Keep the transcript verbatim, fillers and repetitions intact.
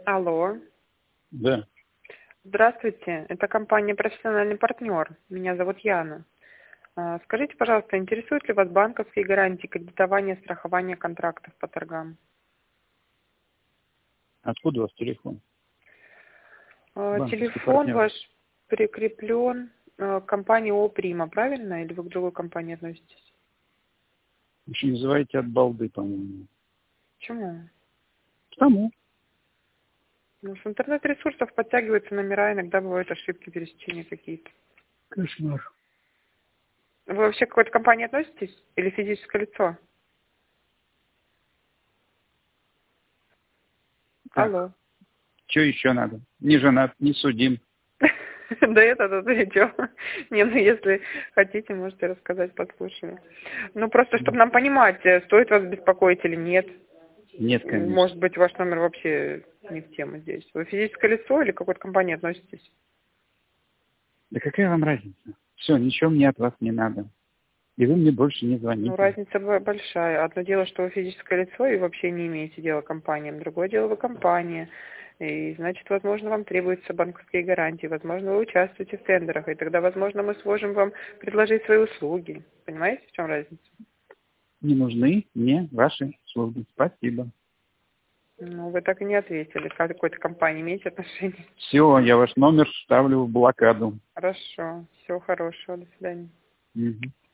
Алло. Да. Здравствуйте, это компания «Профессиональный партнер». Меня зовут Яна. А, Скажите, пожалуйста, интересуют ли вас банковские гарантии кредитования, страхования контрактов по торгам? Откуда у вас телефон? А, Банковский Телефон партнер. ваш прикреплен а, к компании О Прима, правильно? Или вы к другой компании относитесь? Вы еще называете от балды, по-моему. Почему? Потому. Ну, с интернет-ресурсов подтягиваются номера, иногда бывают ошибки, пересечения какие-то. Кошмар. Вы вообще к какой-то компании относитесь? Или физическое лицо? Так, Алло. что еще надо? Не женат, не судим. Да это тут идет. Не, ну если хотите, можете рассказать, послушаю. Ну просто, чтобы нам понимать, э, стоит вас беспокоить или нет. Нет, конечно. Может быть, ваш номер вообще не в тему здесь. Вы физическое лицо или к какой-то компании относитесь? Да какая вам разница? Все, ничего мне от вас не надо. И вы мне больше не Ну, звоните. разница б- большая. Одно дело, что вы физическое лицо и вообще не имеете дела к компаниям. Другое дело, вы компания. И, значит, возможно, вам требуются банковские гарантии. Возможно, вы участвуете в тендерах. И тогда, возможно, мы сможем вам предложить свои услуги. Понимаете, в чем разница? Не нужны мне ваши услуги. Спасибо. Ну, вы так и не ответили. К какой-то компании имеете отношение? Все, я ваш номер ставлю в блокаду. Хорошо. Всего хорошего. До свидания. Мгм.